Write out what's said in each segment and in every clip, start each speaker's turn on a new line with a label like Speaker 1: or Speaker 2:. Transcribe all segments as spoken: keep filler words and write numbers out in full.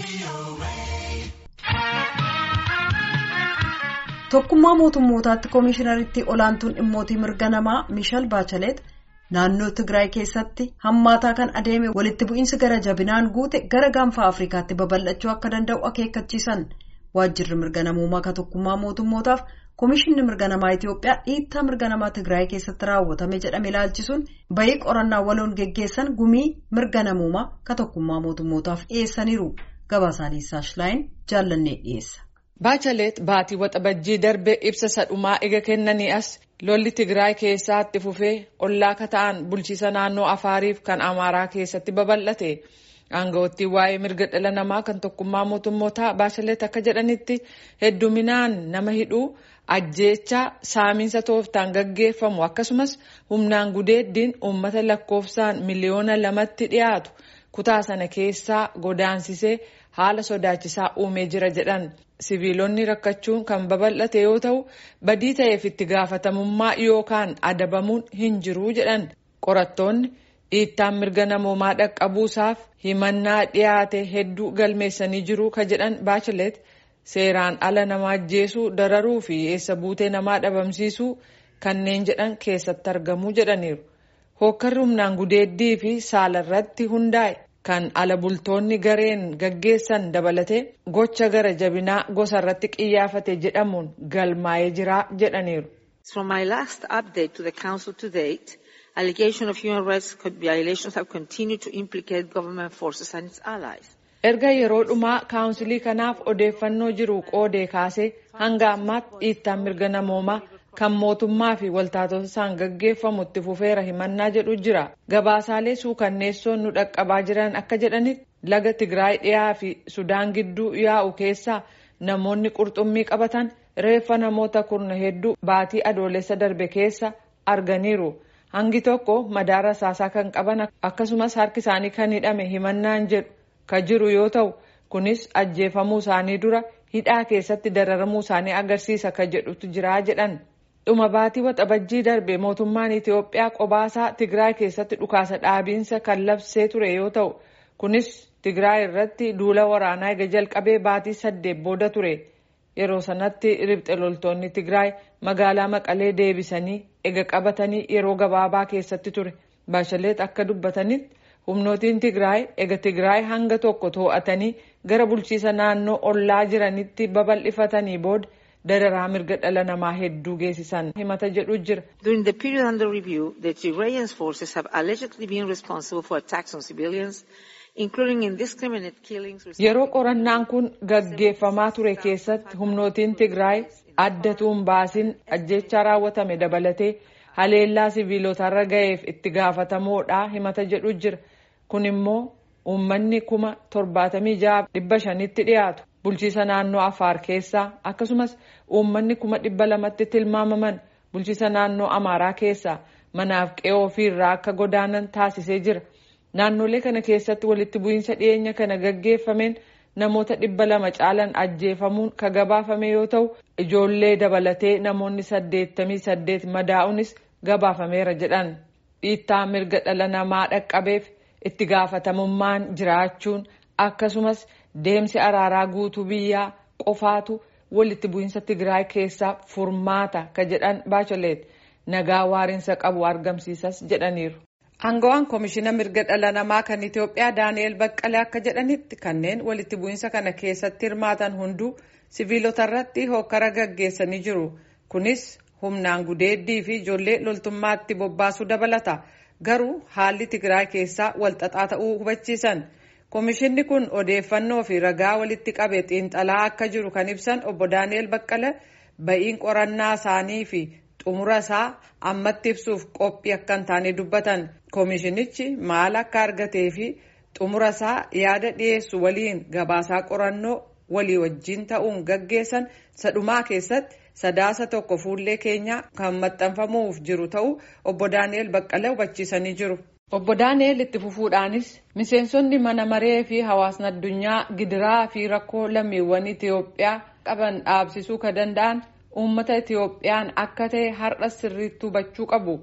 Speaker 1: Tokkummaa mootummootaatti koomishinaritti olaantuun dhimmootii mirga namaa Miishel Baacheleet naannoo Tigraay keessatti hammaataa kan adeeme walitti bu'iinsi gara jabinaan guute gara gaanfa Afrikaatti babal'achuu akka danda'u akeekkachiisan. Waajjirri mirga namoomaa ka tokkummaa mootummootaaf koomishinni mirga namaa Itiyoophiyaa dhiittaa mirga namaa Tigraay keessatti raawwatame jedhame ilaalchisuun bayii qorannaa waloon geggeessan gumii mirga namoomaa ka tokkummaa mootummootaaf dhiyeessaniiru. Gabaasaalee Saashlaayin jaallannee dhiyeessa.
Speaker 2: Baacheleet baatii waxabajjii darbe ibsa sadhumaa ega kennanii as lolli Tigraay keessatti fufee ollaa ka ta'an bulchiisa naannoo Afaariif kan Amaaraa keessatti babal'ate. Aangawoottii waa'ee mirga dhala namaa kan tokkummaa mootummootaa Baacheleet akka jedhanitti hedduminaan nama hidhuu, ajjeechaa, saamiinsa tooftaan gaggeeffamu akkasumas humnaan gudeeddiin uummata lakkoofsaan miliyoona lamatti dhiyaatu kutaa sana keessaa godaansisee haala sodaachisaa uumee jira jedhan. Siviilonni rakkachuun kan babal'ate yoo ta'u badii ta'eef itti gaafatamummaa yookaan adabamuun hin jiru jedhan. Qorattoonni dhiittaan mirga namoomaa dhaqqabuusaaf himannaa dhiyaate hedduu galmeessanii jiru ka jedhan Baacheleet seeraan ala nama ajjeesuu, dararuu fi eessa buutee namaa dhabamsiisuu kanneen jedhan keessatti argamuu jedhaniiru. Hookkarri humnaan gudeeddii fi saalarratti hundaa'e kan ala bultoonni gareen gaggeessan dabalatee gocha gara jabinaa gosa irratti qiyyaafate jedhamuun galmaa'ee jira jedhaniiru.
Speaker 3: From my last update to the Council to date, allegations of human rights violations have continued to implicate government forces and its allies.
Speaker 2: Erga yeroo dhumaa kaawunsilii kanaaf odeeffannoo jiru qoodee kaasee hanga ammaatti dhiittaan mirga namoomaa kan mootummaa fi waltaatota isaan gaggeeffamu itti fufeera himannaa jedhu jira. Gabaasaalee suukanneessoon nu dhaqqabaa jiran akka jedhanitti laga Tigraay dhiyaa fi Sudaan gidduu yaa'u keessaa namoonni qurxummii qabatan reeffa namoota kurna hedduu baatii adoolessa darbe keessa arganiiru. Hangi tokko madaara rasaasaa kan qaban akkasumas harki isaanii kan hidhame himannaan jedhu ka jiru yoo ta'u kunis ajjeefamuu isaanii dura hidhaa keessatti dararamuu isaanii agarsiisa ka jedhutu jira jedhan. Dhuma baatii waxabajjii darbe mootummaan Itiyoophiyaa qobaasaa Tigraay keessatti dhukaasa dhaabiinsa kan labsee ture yoo ta'u kunis Tigraay irratti duula waraanaa ega jalqabee baatii saddeet booda ture. Yeroo sanatti ribxe loltoonni Tigraay magaalaa Maqalee deebisanii ega qabatanii yeroo gabaabaa keessatti ture. Baacheleet akka dubbatanitti humnootiin Tigraay ega Tigraay hanga tokko to'atanii gara bulchiisa naannoo ollaa jiranitti babal'ifatanii booda dararaa mirga dhala namaa hedduu geessisan himata jedhu jira.
Speaker 3: During the period under review, the Tigrayan forces have allegedly been responsible for attacks on civilians, including indiscriminate killings.
Speaker 2: Yeroo qorannaan kun gaggeeffamaa ture keessatti humnootiin Tigraay addatuun baasin ajjeechaa raawwatame dabalatee haleellaa siviilotarra ga'eef itti gaafatamoodha himata jedhu jira. Kun immoo uummanni kuma torbaatamii ja'a dhibba shanitti dhiyaatu bulchiisa naannoo Afaar keessaa akkasumas uummanni kuma dhibba lamatti tilmaamaman bulchiisa naannoo Amaaraa keessaa manaaf qe'oo ofiirraa akka godaanan taasisee jira. Naannolee kana keessatti walitti bu'iinsa dhiyeenya kana gaggeeffameen namoota dhibba lama caalan ajjeefamuun ka gabaafame yoo ta'u ijoollee dabalatee namoonni saddeettamii saddeet madaa'unis gabaafameera jedhan. Dhiittaa mirga dhala namaa dhaqqabeef itti gaafatamummaan jiraachuun akkasumas deemsi araaraa guutuu biyyaa qofaatu walitti bu'iinsa Tigraay keessaa furmaata ka jedhan Baacheleet nagaa waarinsa qabu argamsiisas jedhaniiru. Aangawaan koomishina mirga dhala namaa kan Itiyoophiyaa Daani'el Baqqalee akka jedhanitti kanneen walitti bu'iinsa kana keessatti hirmaatan hunduu siviilota irratti hokkara gaggeessanii jiru. Kunis humnaan gudeeddii fi ijoollee loltummaatti bobbaasuu dabalata. Garuu haalli Tigraay keessaa walxaxaa ta'uu hubachiisan. Koomishinni kun odeeffannoo fi ragaa walitti qabe xiinxalaa akka jiru kan ibsan obbo Daani'el Baqqalee ba'iin qorannaa isaanii fi xumura isaa ammatti ibsuuf qophii akka hin taane dubbatan. Koomishinichi maal akka argatee fi xumura isaa yaada dhiyeessu waliin gabaasaa qorannoo walii wajjin ta'uun gaggeessan sadhumaa keessatti sadaasa tokko fuullee keenyaa kan maxxanfamuuf jiru ta'uu obbo Daani'el Baqqalee hubachiisanii jiru. Obbo Daani'el itti fufuudhaanis miseensonni mana maree fi hawaasni addunyaa gidiraa fi rakkoo lammiiwwan Itiyoophiyaa qaban dhaabsisuu ka danda'an uummata Itiyoophiyaan akka ta'e har'a sirriitti hubachuu qabu.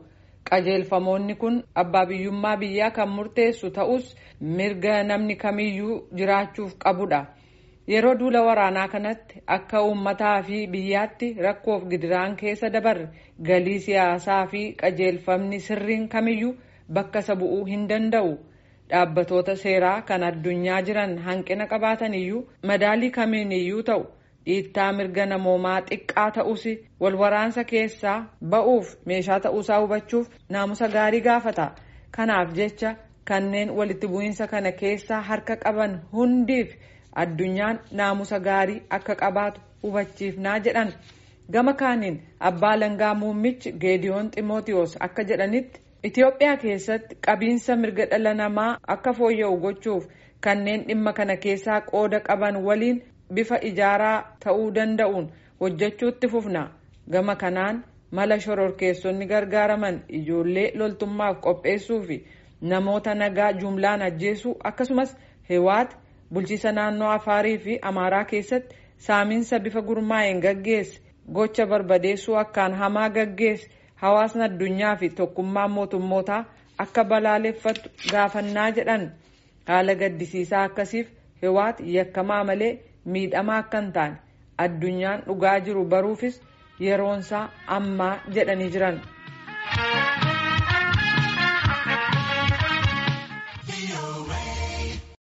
Speaker 2: qajeelfamoonni kun abbaa biyyummaa biyyaa kan murteessu ta'us mirga namni kamiyyuu jiraachuuf qabudha. Yeroo duula waraanaa kanatti akka uummataa fi biyyaatti rakkoof gidiraan keessa dabarre galii siyaasaa fi qajeelfamni sirriin kamiyyuu bakka isa bu'uu hin danda'u. Dhaabbatoota seeraa kan addunyaa jiran hanqina qabaatan iyyuu madaalii kamiin iyyuu ta'u dhiittaa mirga namoomaa xiqqaa ta'us wal waraansa keessaa ba'uuf meeshaa ta'uusaa hubachuuf naamusa gaarii gaafata. Kanaaf jecha kanneen walitti bu'iinsa kana keessaa harka qaban hundiif addunyaan naamusa gaarii akka qabaatu hubachiifnaa jedhan. Gama kaaniin abbaa alangaa muummichi Geediyoon Ximootiyoos akka jedhanitti Itoophiyaa keessatti qabiinsa mirga dhala namaa akka fooyya'u gochuuf kanneen dhimma kana keessaa qooda qaban waliin bifa ijaaraa ta'uu danda'uun hojjechuutti fufna. Gama kanaan mala shororkeessonni gargaaraman ijoollee loltummaaf qopheessuu fi namoota nagaa jumlaan ajjeesuu akkasumas Hiwaat bulchiisa naannoo Afaarii fi Amaaraa keessatti saamiinsa bifa gurmaa'een gaggeesse gocha barbadeessuu akkaan hamaa gaggeesse hawaasni addunyaa fi tokkummaan mootummootaa akka balaaleffatu gaafannaa jedhan. Haala gaddisiisaa akkasiif Hiwaat yakkamaa malee miidhamaa akka hin taane addunyaan dhugaa jiru baruufis yeroonsaa ammaa jedhanii jiran.